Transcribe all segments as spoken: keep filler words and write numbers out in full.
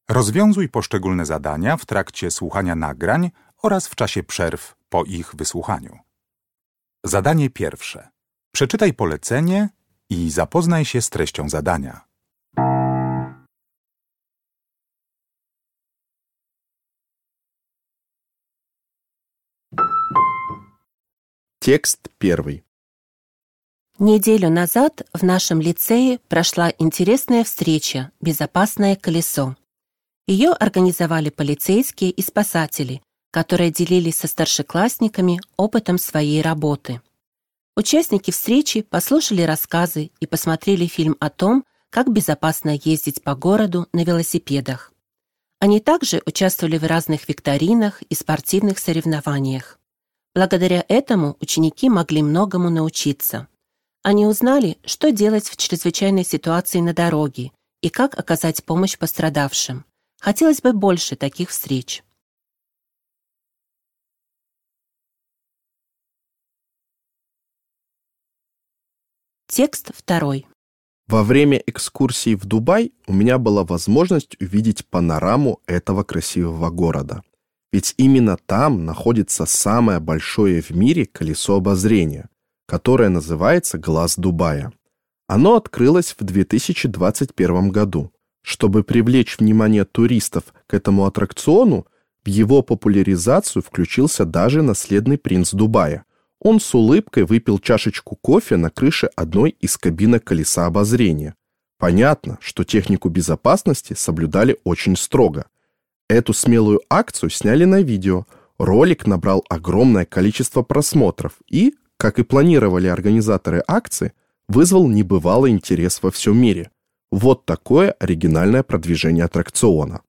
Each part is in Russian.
Rozwiązuj poszczególne zadania w trakcie słuchania nagrań oraz w czasie przerw po ich wysłuchaniu. Zadanie pierwsze. Przeczytaj polecenie i zapoznaj się z treścią zadania. Текст первый. Неделю назад в нашем лицее прошла интересная встреча «Безопасное колесо». Ее организовали полицейские и спасатели, которые делились со старшеклассниками опытом своей работы. Участники встречи послушали рассказы и посмотрели фильм о том, как безопасно ездить по городу на велосипедах. Они также участвовали в разных викторинах и спортивных соревнованиях. Благодаря этому ученики могли многому научиться. Они узнали, что делать в чрезвычайной ситуации на дороге и как оказать помощь пострадавшим. Хотелось бы больше таких встреч. Текст второй. Во время экскурсии в Дубай у меня была возможность увидеть панораму этого красивого города. Ведь именно там находится самое большое в мире колесо обозрения, которое называется «Глаз Дубая». Оно открылось в две тысячи двадцать первом году. Чтобы привлечь внимание туристов к этому аттракциону, в его популяризацию включился даже наследный принц Дубая. Он с улыбкой выпил чашечку кофе на крыше одной из кабинок колеса обозрения. Понятно, что технику безопасности соблюдали очень строго. Эту смелую акцию сняли на видео. Ролик набрал огромное количество просмотров и, как и планировали организаторы акции, вызвал небывалый интерес во всем мире. Вот такое оригинальное продвижение аттракциона.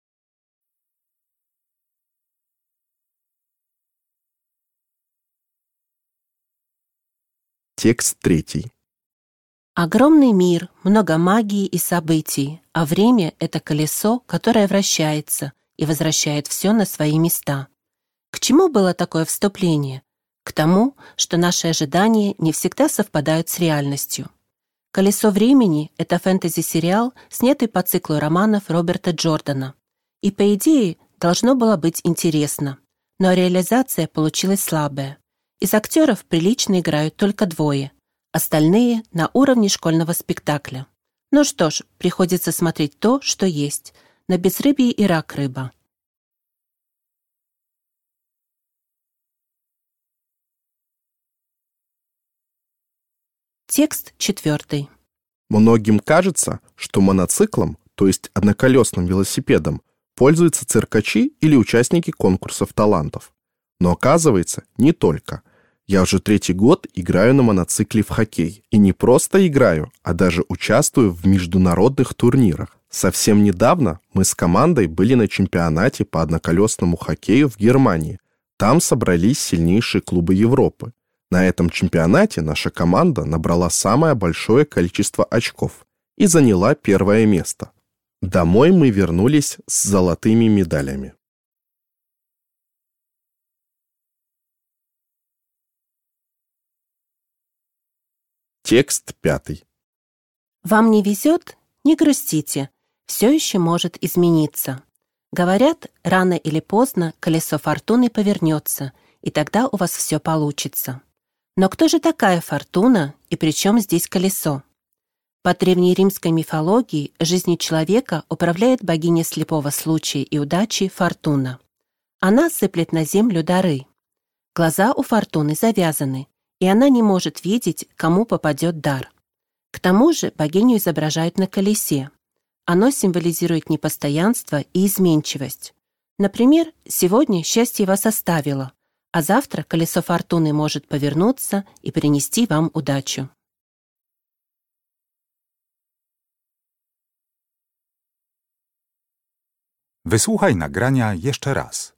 Текст третий. Огромный мир, много магии и событий, а время — это колесо, которое вращается и возвращает все на свои места. К чему было такое вступление? К тому, что наши ожидания не всегда совпадают с реальностью. «Колесо времени» — это фэнтези-сериал, снятый по циклу романов Роберта Джордана. И, по идее, должно было быть интересно. Но реализация получилась слабая. Из актеров прилично играют только двое. Остальные на уровне школьного спектакля. Ну что ж, приходится смотреть то, что есть. На безрыбье и рак рыба. Текст четвертый. Многим кажется, что моноциклом, то есть одноколесным велосипедом, пользуются циркачи или участники конкурсов талантов. Но оказывается, не только. Я уже третий год играю на моноцикле в хоккей. И не просто играю, а даже участвую в международных турнирах. Совсем недавно мы с командой были на чемпионате по одноколесному хоккею в Германии. Там собрались сильнейшие клубы Европы. На этом чемпионате наша команда набрала самое большое количество очков и заняла первое место. Домой мы вернулись с золотыми медалями. Текст пятый. Вам не везет? Не грустите. Все еще может измениться. Говорят, рано или поздно колесо фортуны повернется, и тогда у вас все получится. Но кто же такая фортуна, и при чем здесь колесо? По древнеримской мифологии жизнью человека управляет богиня слепого случая и удачи Фортуна. Она сыплет на землю дары. Глаза у Фортуны завязаны, и она не может видеть, кому попадет дар. К тому же богиню изображают на колесе. Оно символизирует непостоянство и изменчивость. Например, сегодня счастье вас оставило, а завтра колесо фортуны может повернуться и принести вам удачу. Wysłuchaj nagrania jeszcze raz.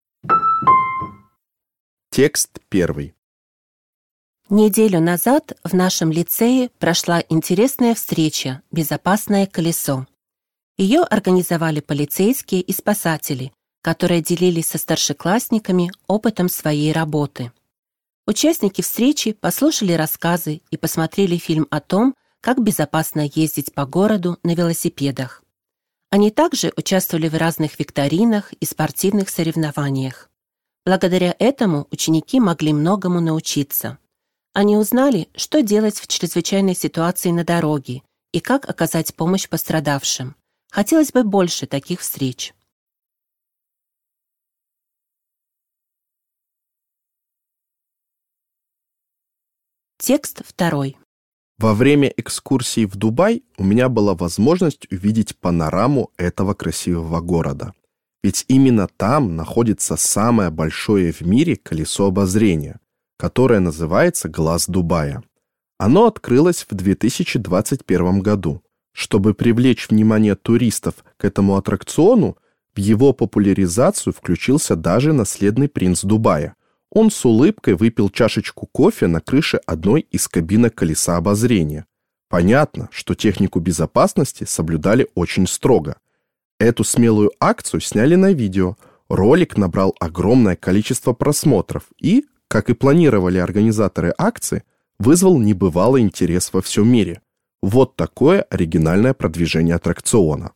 Текст первый. Неделю назад в нашем лицее прошла интересная встреча «Безопасное колесо». Ее организовали полицейские и спасатели, которые делились со старшеклассниками опытом своей работы. Участники встречи послушали рассказы и посмотрели фильм о том, как безопасно ездить по городу на велосипедах. Они также участвовали в разных викторинах и спортивных соревнованиях. Благодаря этому ученики могли многому научиться. Они узнали, что делать в чрезвычайной ситуации на дороге и как оказать помощь пострадавшим. Хотелось бы больше таких встреч. Текст второй. Во время экскурсии в Дубай у меня была возможность увидеть панораму этого красивого города. Ведь именно там находится самое большое в мире колесо обозрения, которое называется «Глаз Дубая». Оно открылось в две тысячи двадцать первом году. Чтобы привлечь внимание туристов к этому аттракциону, в его популяризацию включился даже наследный принц Дубая. Он с улыбкой выпил чашечку кофе на крыше одной из кабинок колеса обозрения. Понятно, что технику безопасности соблюдали очень строго. Эту смелую акцию сняли на видео. Ролик набрал огромное количество просмотров и, как и планировали организаторы акции, вызвал небывалый интерес во всем мире. Вот такое оригинальное продвижение аттракциона.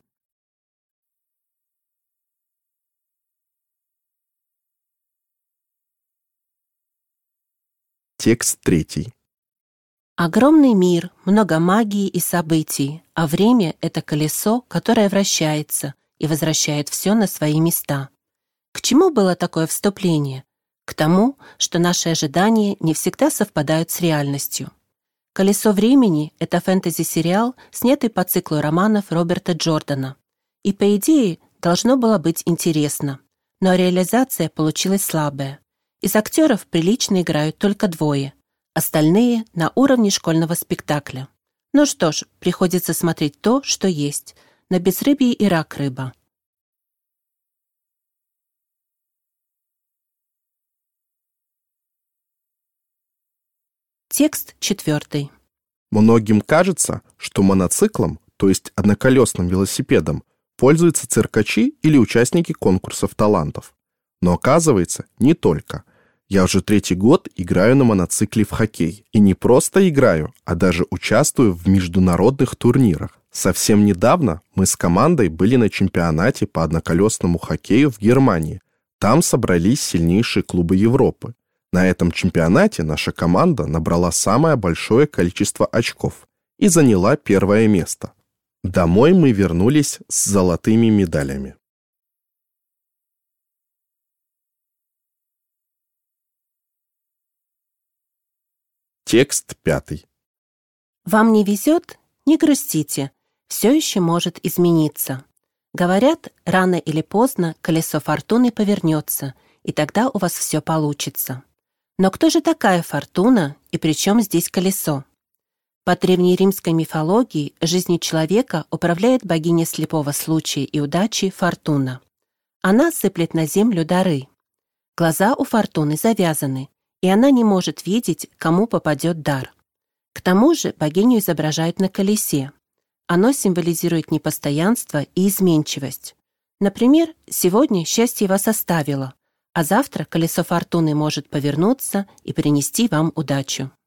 Текст третий. Огромный мир, много магии и событий, а время — это колесо, которое вращается и возвращает все на свои места. К чему было такое вступление? К тому, что наши ожидания не всегда совпадают с реальностью. «Колесо времени» — это фэнтези-сериал, снятый по циклу романов Роберта Джордана. И, по идее, должно было быть интересно. Но реализация получилась слабая. Из актеров прилично играют только двое. Остальные на уровне школьного спектакля. Ну что ж, приходится смотреть то, что есть. На безрыбье и рак рыба. Текст четвертый. Многим кажется, что моноциклом, то есть одноколесным велосипедом, пользуются циркачи или участники конкурсов талантов. Но оказывается, не только. Я уже третий год играю на моноцикле в хоккей. И не просто играю, а даже участвую в международных турнирах. Совсем недавно мы с командой были на чемпионате по одноколесному хоккею в Германии. Там собрались сильнейшие клубы Европы. На этом чемпионате наша команда набрала самое большое количество очков и заняла первое место. Домой мы вернулись с золотыми медалями. Текст пятый. Вам не везет? Не грустите. Все еще может измениться. Говорят, рано или поздно колесо фортуны повернется, и тогда у вас все получится. Но кто же такая фортуна, и при чем здесь колесо? По древнеримской мифологии жизнью человека управляет богиня слепого случая и удачи Фортуна. Она сыплет на землю дары. Глаза у Фортуны завязаны, и она не может видеть, кому попадет дар. К тому же богиню изображают на колесе. Оно символизирует непостоянство и изменчивость. Например, сегодня счастье вас оставило, а завтра колесо фортуны может повернуться и принести вам удачу.